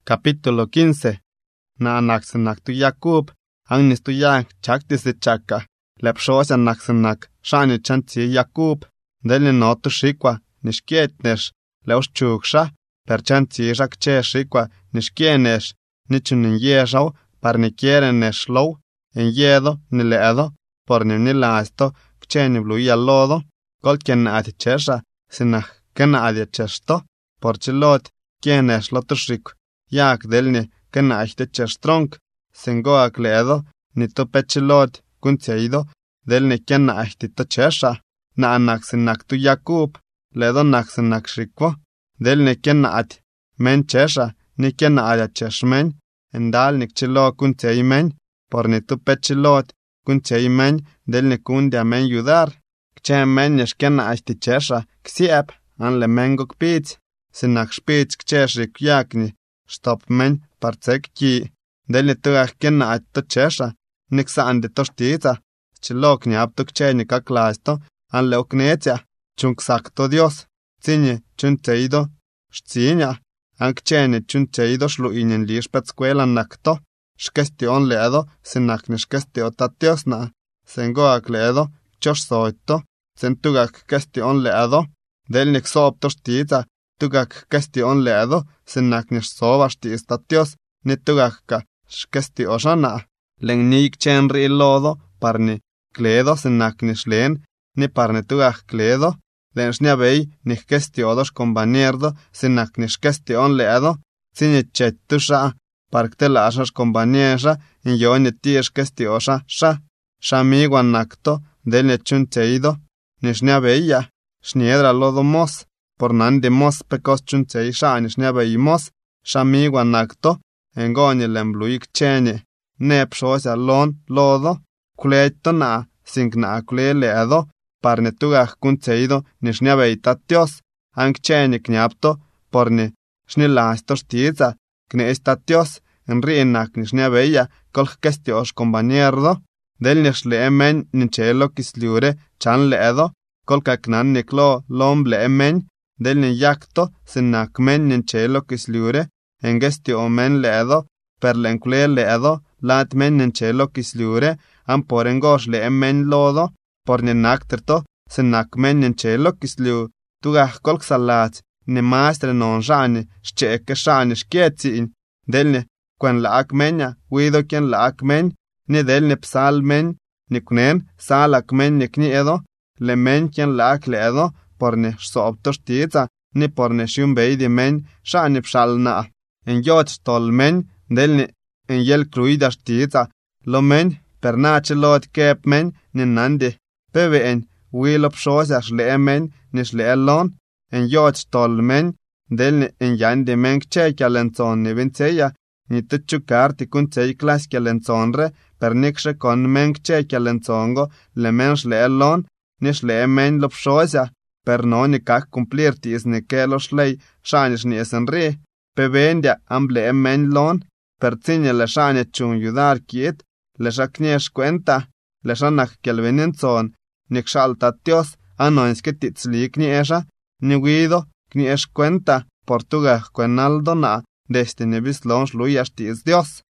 Capítulo 15. Na naksenak tu Jakub, angnis tu yang chaktis de chaka. Lepshosa naksenak shani chanti Jakub. Delni notu shikwa nishkietnesh. Leos chuksha, per chanti jakche shikwa nishkienesh. Nichunin yeshau, par ni kierenesh low. En yedo, ni leedo, por ni lasto, kcheni bluya lodo. Kolken ati chesha, sinach kena adi chesto. Por chilot, kienesh lotushik. Jak delni kena achte chestronk, sengoak leedo, ni to pechilot, kunteido, delni kena achte to chesha, na anaksenak tu Jakub, leedo naksenak shikwo, delni kena at men chesha, ni kena ada cheshmen, endal nik chilo kuntei men, por ni to pechilot, kuntei men, delni kundia men yudar, kche men nish kena achte chesha, ksiep, an le mengok pits, sinak spits kcheshik yakni, stop men parcek ki delni tuach kena at to chesha niksa ande to shtiza chilok ni ap to kcheni kaklasto an leoknetia chunksak to Dios tsini chunteido shtsinya an kcheni chunteido shluinen li spetskwela nakto shkestion leedo sinak ni shkestio tatiosna sengoak leedo chosh soito sentugak kestion leedo delnik soop to shtiza tugak kestion leedo sinak nish sobashti istatios ni tugakka shkesti oshana len nik chenri lodo parni kledo sinak nish len ni parni tugak kledo len shniabey nik kesti odos kombanierdo sinak nish kesti on leedo sini chettusha parktela ashash kombaniesha in yoni tiesh kesti osha shamiguan nakto delne chunteido nish niabeya shniedra lodo mos por nandi mos pekos chuntei shanish niabey mos shamiwa nakto engoni lembluik cheni nep shosa lon lodo kuleito na singna kule leedo parne tugak kunteido nish niabey tatios ang cheni knyapto porni shnilasto shtiza kne estatios enriinak nish niabeya kolk kestios kombanierdo del nish leemen nichelo kisliure chan leedo kolka knan niklo lom leemen del ni yakto sinak men nichelo kisliure engesti omen leedo per lenkule leedo lat men nichelo kisliure am porengosh leemen lodo por ni nakterto sinak men nichelo kisliu tugah kolk salat ni maestre non jani shcheke shani shkietsin del ni kwen laak menya wido kien laak men ni del ni psal men ni kunen salak men ni kniedo le men kien laak leedo por ni soopto shtiza ni por ni shumbei di men shani pshalna en yot stol men del ni en yel kruida shtiza lo men per nache lot kep men ni nandi peve en wilop shosa shle men ni shle lon en yot stol men del ni en yandi men kche kalenzon ni vinceya ni tuchukar ti kuncei klas kalenzonre per nikshe kon men kche kalenzongo le men shle lon ni shle men lop shosa per no ni kak cumplir tis ni kelo shlei shanish ni esenri pevendia amble men lon per tsinya le shani chun yudar kiet le shakniesh cuenta le shanak kelvenenzon ni kshalta tios anoinske titsli kniesha ni guido kniesh cuenta portuga cuenaldo na desde ni bislon shluyash tis Dios